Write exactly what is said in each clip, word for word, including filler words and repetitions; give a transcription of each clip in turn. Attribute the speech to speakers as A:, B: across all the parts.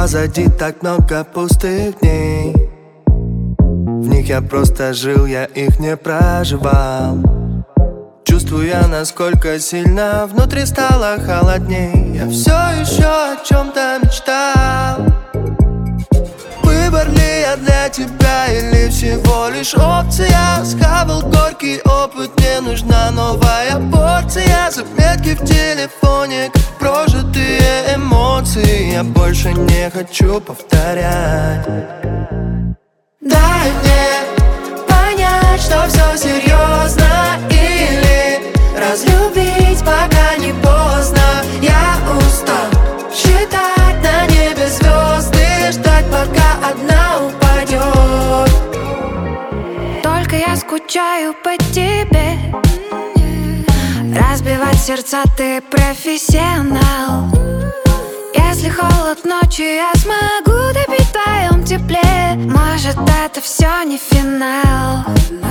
A: Позади так много пустых дней. В них я просто жил, я их не проживал. Чувствуя, насколько сильно внутри стало холодней. Я все еще о чем-то мечтал. Выбор ли я для тебя или всего лишь опция? Схавал горький опыт, мне нужна новая порция. Заметки в телефоне, как прожитые эмоции. Я больше не хочу повторять. Дай мне понять, что все серьезно, или разлюбить, пока не поздно. Я устал считать на небе звезды, ждать, пока одна упадет.
B: Только я скучаю по тебе. Разбивать сердца ты профессионал. Если холод ночи, я смогу допить в твоем тепле. Может, это все не финал.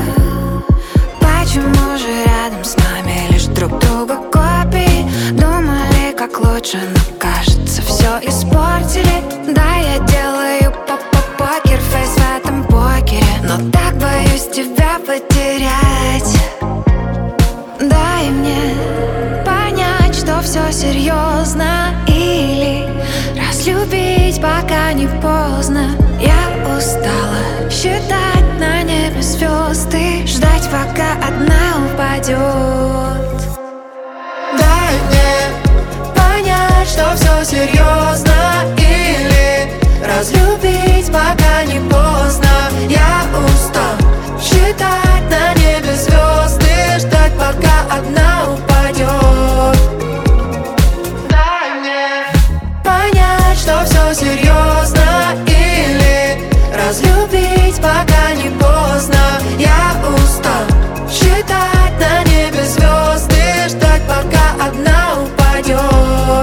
B: Почему же рядом с нами лишь друг друга копии? Думали, как лучше, но кажется, все испортили. Да, я делаю по-по-покер-фейс в этом покере, но так боюсь тебя потерять. Дай мне понять, что все серьезно, или разлюбить, пока не поздно. Я устала считать на небе звезды, ждать, пока одна упадет.
A: Дай мне понять, что все серьезно, или разлюбить, пока не поздно. Я устал считать на небе звезды, ждать, пока одна упадет. Дай мне понять, что все серьезно, или разлюбить, пока не поздно. Я устал считать на небе звезды, ждать, пока одна упадет.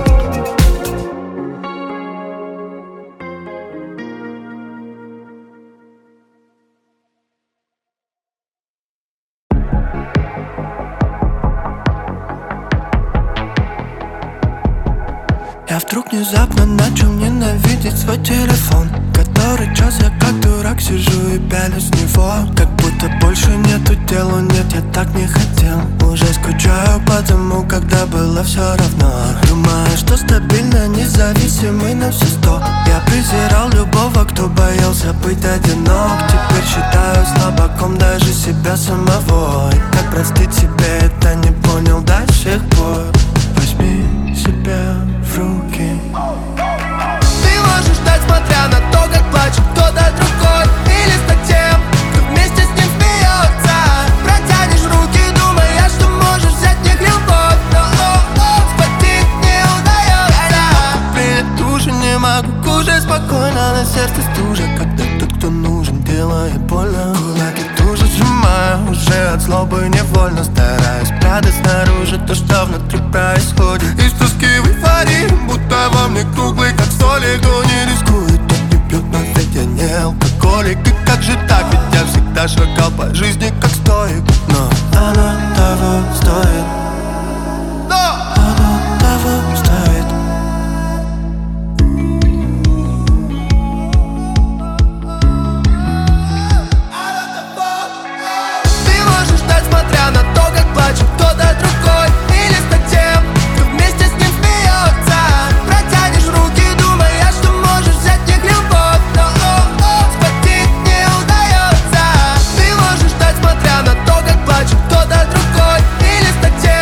A: Я вдруг внезапно начал ненавидеть свой телефон. Который час я как дурак сижу и пялюсь в него. Как будто больше нету дела, нет, я так не хотел. Уже скучаю по тому, когда было все равно. Думаю, что стабильно, независимый на все сто. Я презирал любого, кто боялся быть одинок. Теперь считаю слабаком даже себя самого. И как простить себе это не понял до сих пор. Возьми себя в руки. Ты можешь ждать, смотря на то, как плачет кто-то другой, или стать тем, кто вместе с ним смеется. Протянешь руки, думая, что можешь взять в них любовь, но о-о, схватить не удается. Перед уже не могу, уже спокойно, на сердце стужа. Когда тот, кто нужен, делает больно. Кулаки тоже сжимаю, уже от злобы невольно стараюсь спрятать снаружи то, что внутри происходит. Из тоски в эйфории, будто во мне круглый, как столик. Кто не рискует, тот не пьет, но ведь я не алкоголик. И как же так, ведь я всегда шагал по жизни как стоик. Но оно того стоит. Но оно того стоит. Смотря на то, как плачет кто-то другой, или стать тем, кто вместе с ним смеется. Протянешь руки, думая, что можешь взять в них любовь, но о-о, схватить не удается. Ты можешь ждать, смотря на то, как плачет кто-то другой, или стать тем,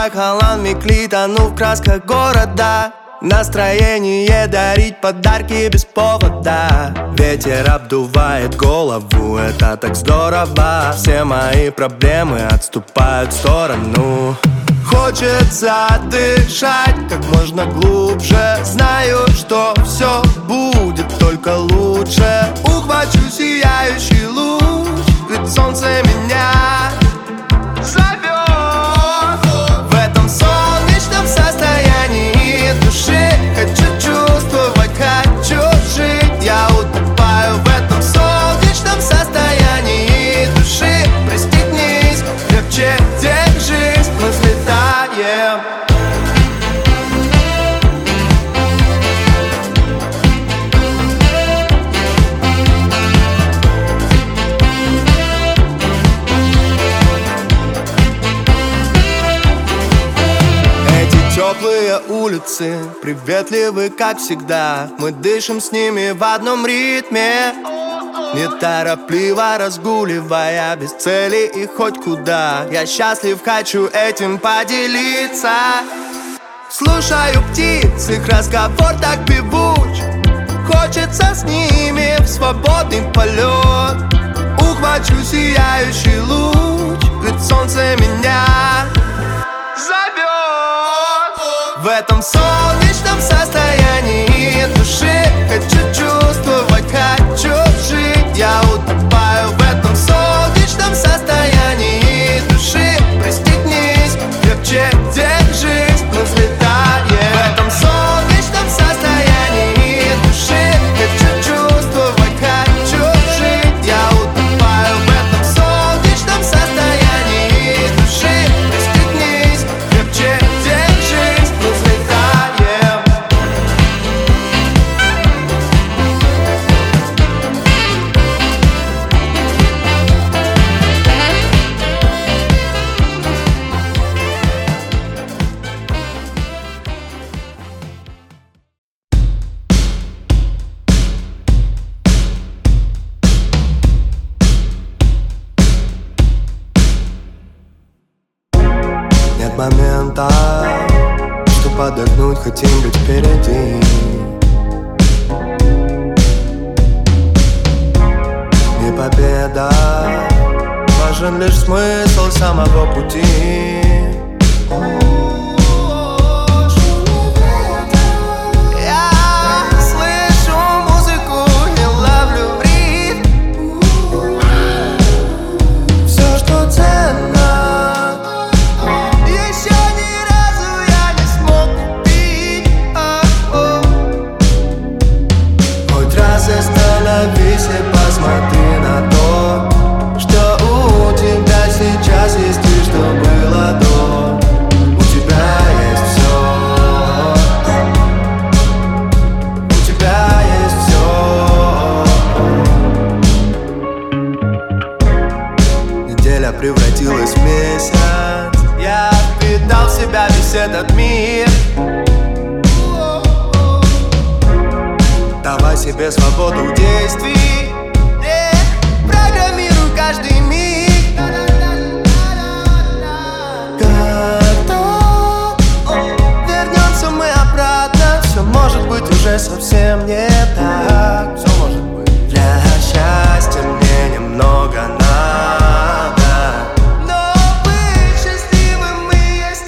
A: как Алан Микли, тону в красках города. Настроение дарить подарки без повода. Ветер обдувает голову, это так здорово. Все мои проблемы отступают в сторону. Хочется дышать как можно глубже. Знаю, что все будет только лучше. Ухвачу сияющий луч, ведь солнце меня зовет. В этом солнечном состоянии души хочу чувствовать, хочу жить. Я утопаю в этом солнечном состоянии души. Пристегнись, крепче держись, мы взлетаем. Теплые улицы, приветливы, как всегда. Мы дышим с ними в одном ритме, неторопливо разгуливая, без цели и хоть куда. Я счастлив, хочу этим поделиться. Слушаю птиц, их разговор так певуч. Хочется с ними в свободный полет. Ухвачу сияющий луч, ведь солнце меня зовет. В этом солнечном состоянии души хочу чувствовать, хочу жить. Я утопаю в этом солнечном состоянии души. Пристегнись, крепче держись, мы взлетаем. В этом солнечном состоянии души хочу чувствовать, хочу жить. Я утопаю в этом солнечном состоянии души. Пристегнись, крепче держись, мы взлетаем. Нет момента, что подогнуть, хотим быть впереди. Не победа, важен лишь смысл самого пути. Я слышу музыку и ловлю ритм. Все, что ценно, остановись и посмотри на то, что у тебя сейчас есть и что было до. У тебя есть все, у тебя есть все. Неделя превратилась в месяц. Я впитал в себя весь этот мир. Давай себе свободу в действии, программируй каждый миг. Когда вернемся мы обратно, все может быть уже совсем не так. Все может быть. Для счастья мне немного надо, но быть счастливым и есть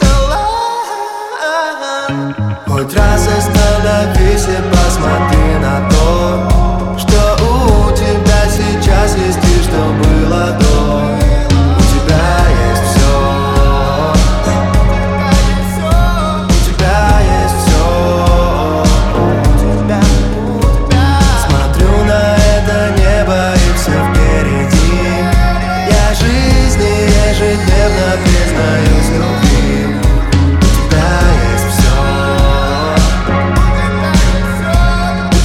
A: талант. Хоть раз остановись и посмотри на то, что у тебя сейчас есть и что было до. У тебя есть все, у тебя есть все. Смотрю на это небо и все впереди. Я жизни ежедневно признаюсь любви. У тебя есть все.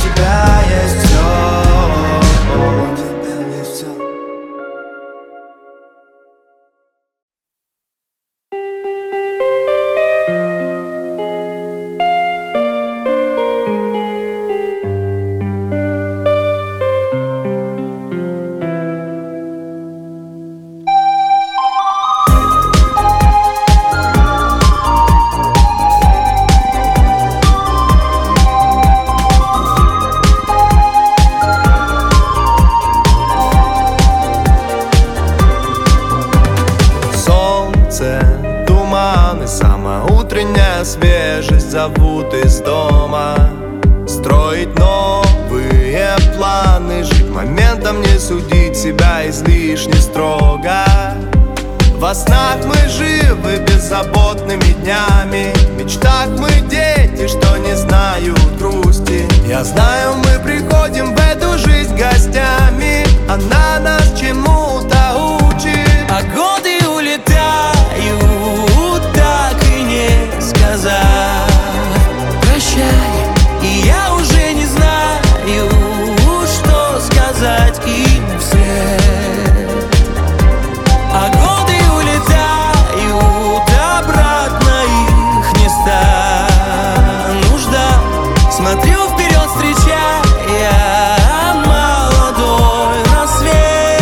A: меня свежесть зовут из дома. Строить новые планы, жить моментом, не судить себя излишне строго. Во снах мы живы беззаботными днями, в мечтах мы дети, что не знают грусти. Я знаю, мы приходим в эту жизнь гостями, она нас чему-то учит.
C: А годы улетают, так и не сказав прощай. И я уже не знаю, что сказать им вслед. А годы улетают, обратно их не стану ждать. Смотрю вперед, встречая молодой рассвет.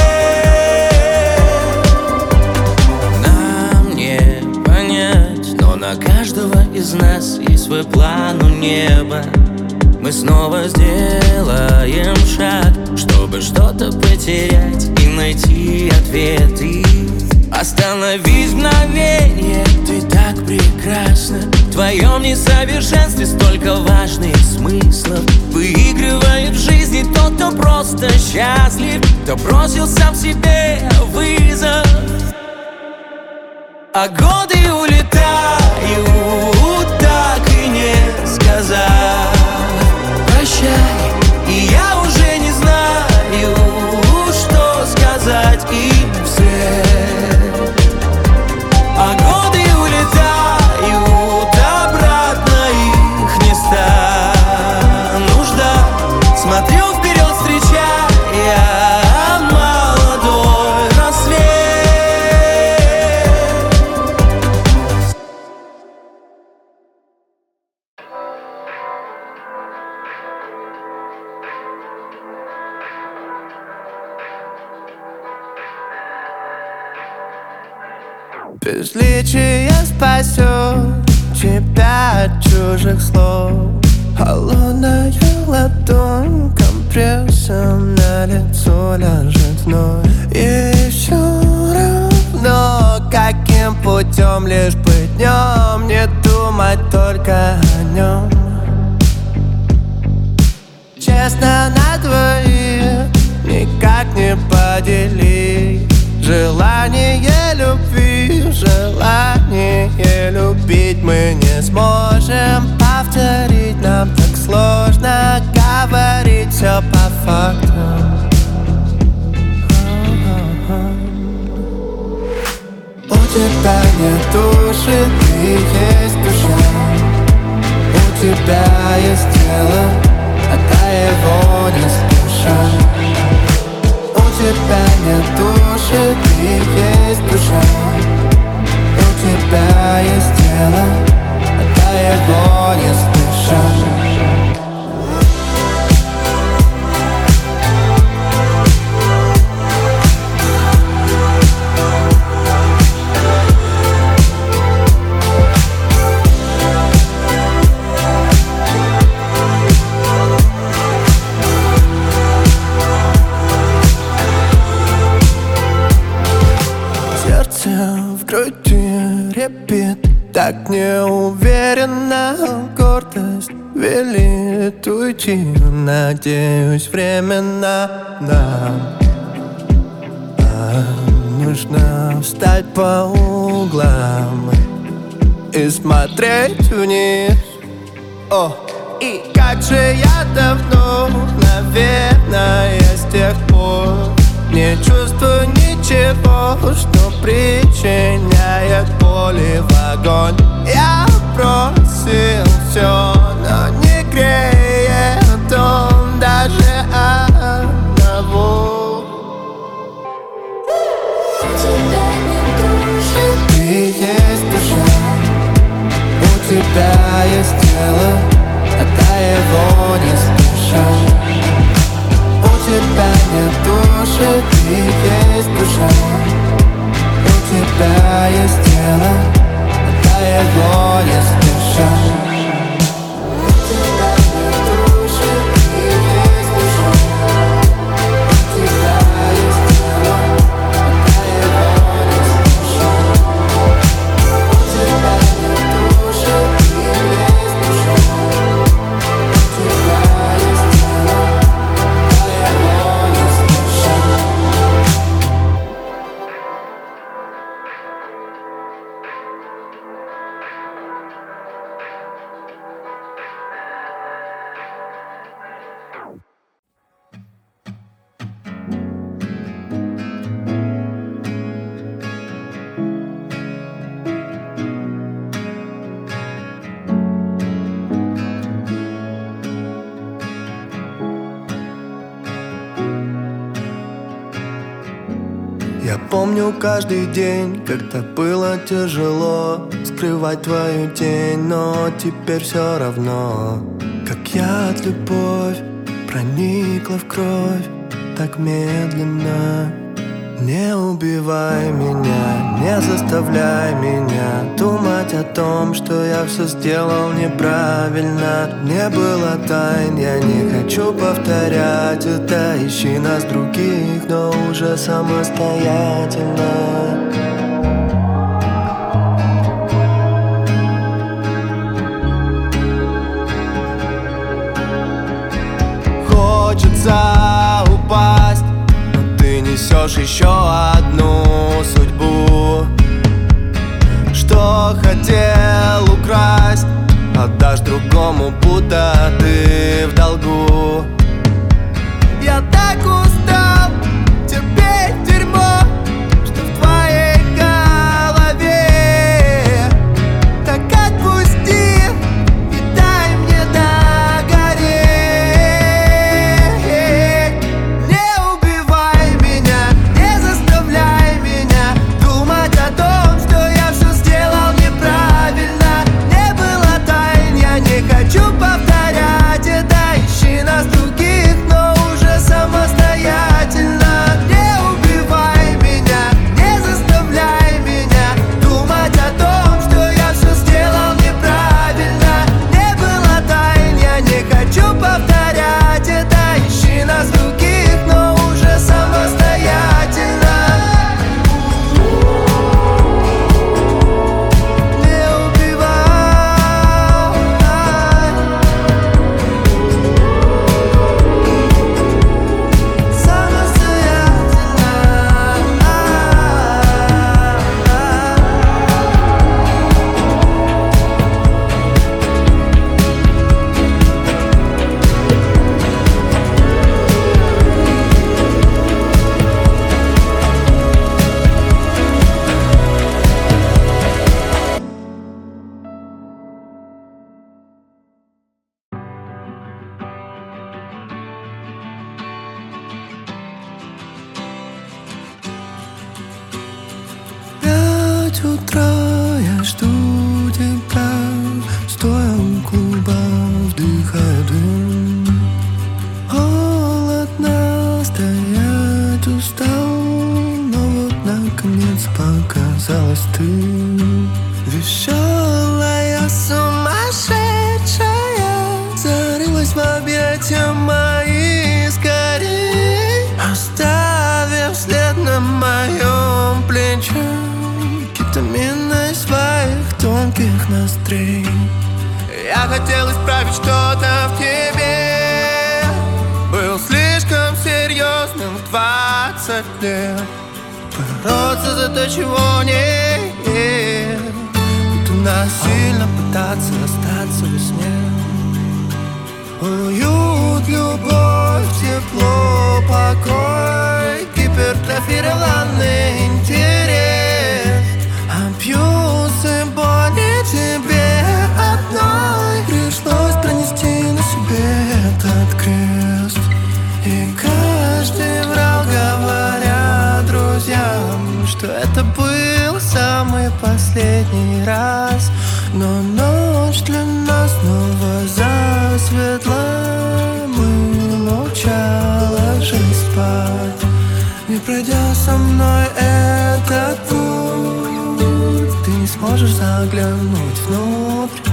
C: Нам не понять, но на каждого из нас есть свой план у неба. Мы снова сделаем шаг, чтобы что-то потерять и найти ответы. Остановись мгновение, ты так прекрасна. В твоем несовершенстве столько важных смыслов. Выигрывает в жизни тот, кто просто счастлив, кто бросил сам себе вызов. А годы улетают, так и не сказав прощай. И я уже не знаю, что сказать им вслед. А годы улетают, обратно их не стану ждать. Смотрю вперед, встречая молодой рассвет.
A: Безличие спасет тебя от чужих слов. Холодная ладонь компрессом на лицо ляжет вновь. И все равно, каким путем, лишь быть днем, не думать только о нем. Честно на двоих никак не поделить желание любви, желание любить мы не сможем повторить. Нам так сложно говорить все по факту. У тебя нет души, ты есть душа. У тебя есть тело, отдай его не спеша. У тебя нет души, ты есть душа. У тебя есть тело, отдай его не спеша. В груди репит так неуверенно. Гордость велит уйти, надеюсь, временно нам а нужно встать по углам и смотреть вниз. О, и как же я давно, наверное, с тех пор не чувствую ничего, что причиняет боли в огонь. Я бросил все, но не греет он даже одного. У тебя нет души, ты есть душа. У тебя есть тело, отдай его не спеша. У тебя нет души, ты есть душа. У тебя есть тело, отдай его не спеша. У тебя нет души, ты есть душа. У тебя есть тело, отдай его не спеша. У тебя нет души, помню каждый день, когда было тяжело скрывать твою тень, но теперь все равно, как яд любовь проникла в кровь так медленно. Не убивай меня, не заставляй меня думать о том, что я все сделал неправильно. Не было тайн, я не хочу повторять это. Ищи нас других, но уже самостоятельно. Хочется упасть, несешь еще одну судьбу. Что хотел украсть, отдашь другому, будто ты в долгу. Я так устал терпеть дерьмо, что в твоей голове. Так отпусти и дай мне догореть. Не убивай меня, не заставляй меня думать о том, что я все сделал неправильно. Не было тайн, я не хочу повторять это. Ищи нас других, но уже самостоятельно. Не убивай меня, не заставляй меня думать о том, что я все сделал неправильно. Не было тайн, я не хочу повторять это. Ищи нас других, но уже самостоятельно. Не убивай. Пять утра, я жду тебя, стоя у клуба, вдыхая дым. Холодно, стоять устал, но вот наконец показалась ты. Веселая, сумасшедшая, зарылась в объятия мои скорей, оставив след на моем плече кетаминой своих тонких ноздрей. Я хотел исправить что-то в тебе, был слишком серьезным в двадцать лет. Бороться за то, чего нет, будто насильно пытаться остаться во сне. Уют, любовь, тепло, покой, гипертрофированный интерес, абьюз и боли тебе одной. Пришлось пронести на себе этот крест. И каждый врал, говоря друзьям, что это был самый последний раз. Но ночь для нас снова засветла, мы молча ложились спать. Не пройдя со мной этот путь, ты не сможешь заглянуть внутрь.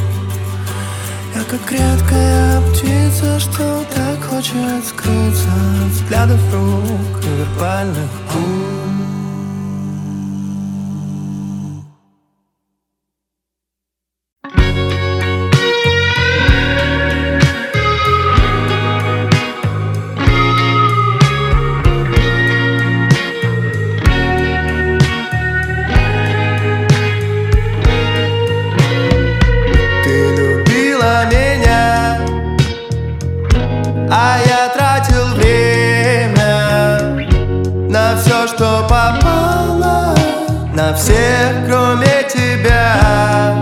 A: Я как редкая птица, что так хочет скрыться от взглядов рук и вербальных губ. А я тратил время на все, что попало, на всех, кроме тебя.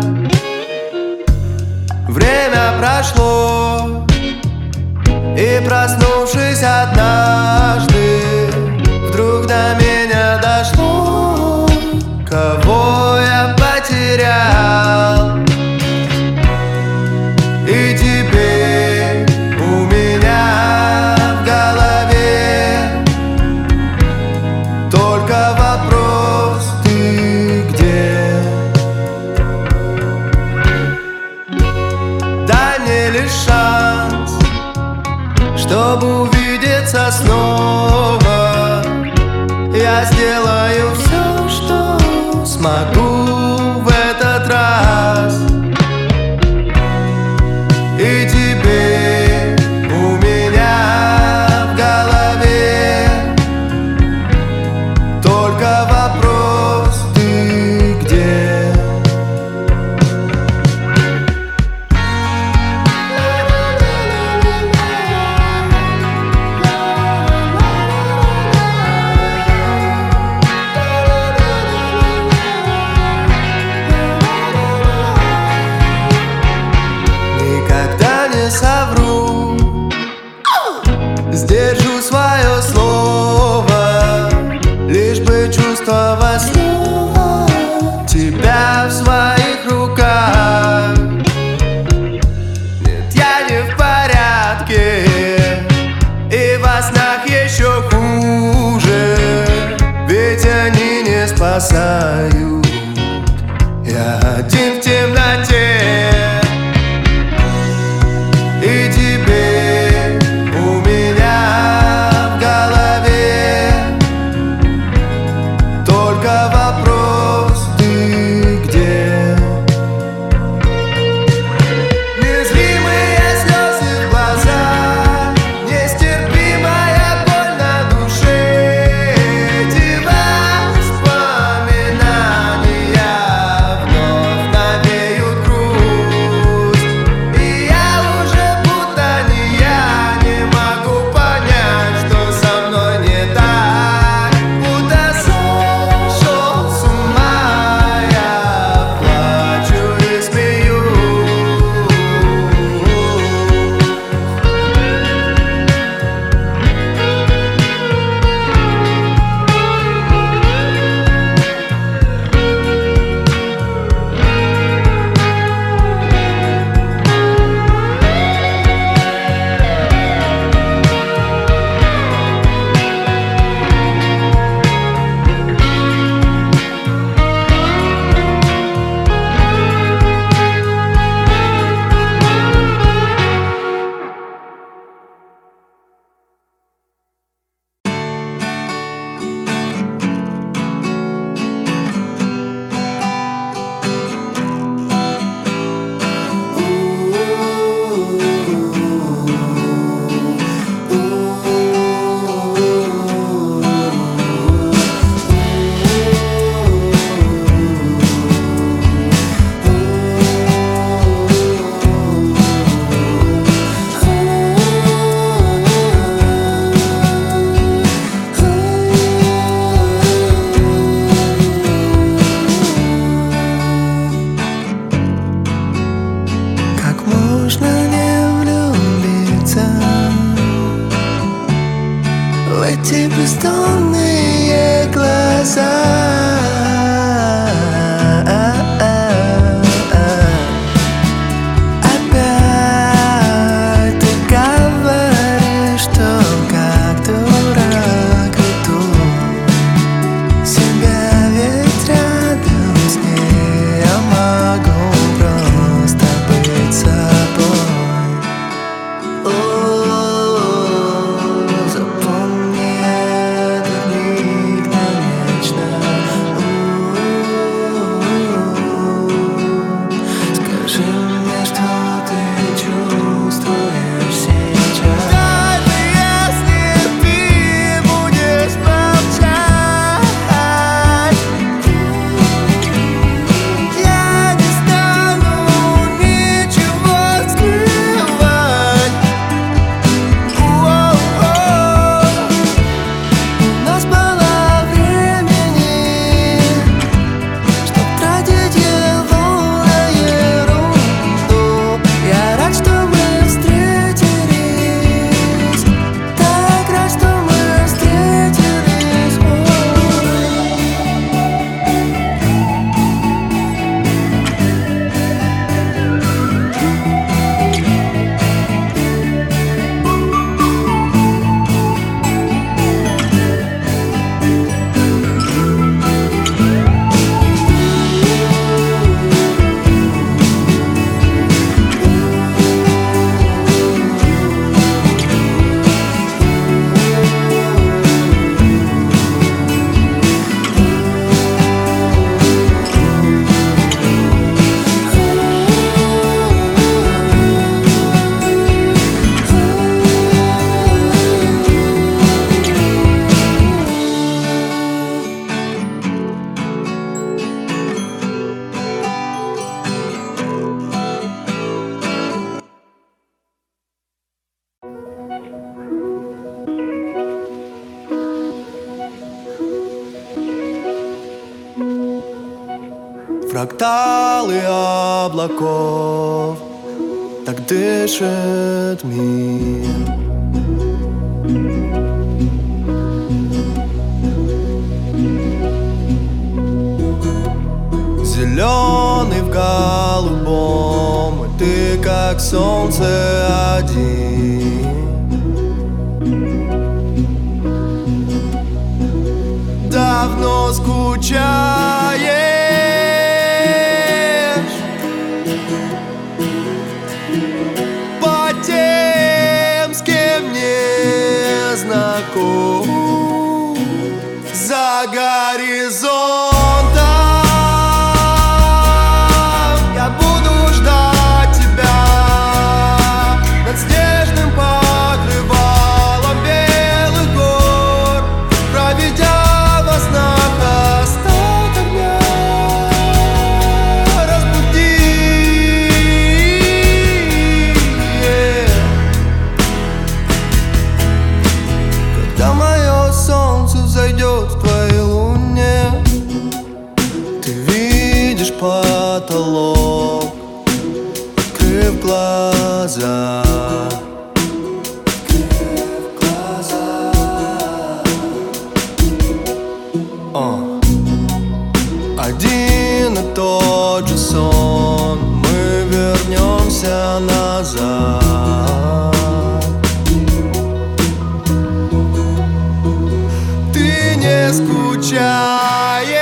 A: Время прошло, и проснувшись однажды, вдруг до меня дошло. лишь шанс, чтобы увидеться снова. Я сделаю все, что смогу в этот раз. И теперь у меня в голове только вопрос: ты где? Никогда не совру, сдержу свое слово, лишь бы чувствовать снова тебя в своих руках. Нет, я не в порядке, и во снах еще хуже, ведь они не спасают. Я один в темноте. И теперь у меня в голове только вопрос: ты где? Незримые слезы в глазах, нестерпимая боль на душе. Эти воспоминания вновь навеют грусть, и я уже будто не я, не могу понять, что со мной не так. Будто сошел с ума, я плачу и смеюсь. Как можно не влюбиться в эти бездонные глаза? Опять ты говоришь, что как дурак иду. Себя ведь рядом с ней я могу просто быть собой. О, запомни этот миг навечно. Скажи мне, что ты чувствуешь сейчас. Даже если ты будешь молчать, я не стану ничего скрывать. О-о-о. У нас мало времени, чтоб тратить его на ерунду. фракталы облаков, так дышит мир. Зеленый в голубом, и ты как солнце один. Давно скучаешь по тем, с кем не знаком, за горизонтом. Я буду ждать тебя над снежным покрывалом белых гор, проведя во снах остаток дня. Разбуди, yeah. Когда мое солнце взойдет в твоей луне, ты видишь потолок, открыв глаза. Открыв глаза. О. Один и тот же сон, мы вернемся назад. Ты не скучаешь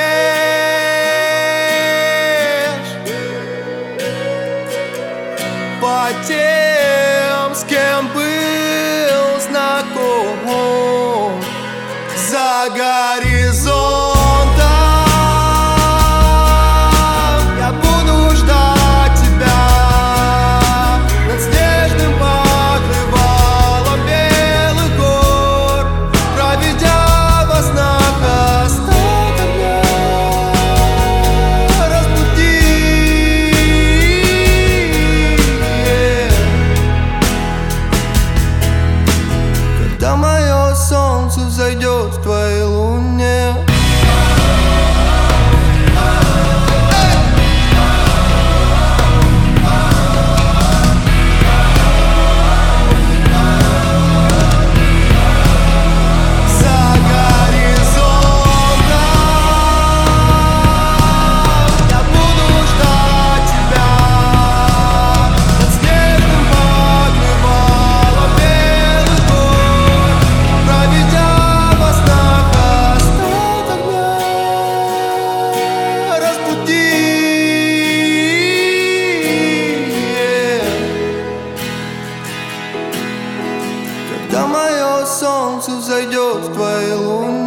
A: по тем, с кем был знаком, за горизонтом. Я буду ждать тебя над снежным покрывалом белых гор, проведя во снах остаток дня. Разбуди, yeah. Когда мое солнце взойдет в твоей луне. За горизонтом я буду ждать тебя над снежным покрывалом белых гор, проведя во снах остаток дня. Разбуди, yeah. Когда мое солнце взойдет в твоей луне.